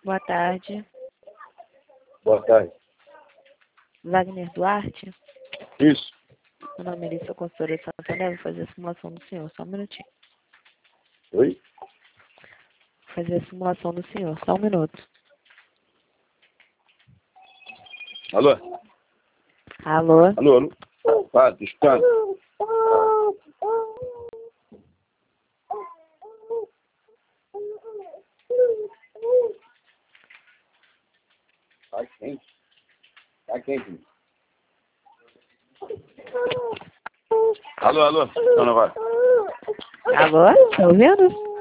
Boa tarde. Boa tarde. Wagner Duarte? Isso. Meu nome é Melissa, consultora de Santander. Vou fazer a simulação do senhor. Só um minutinho. Oi? Vou fazer a simulação do senhor. Só um minuto. Alô? Alô? Alô, alô? Ah, tô escutando. Tá quente. Tá quente. Alô, alô? Não, não vai. Alô? Tá ouvindo?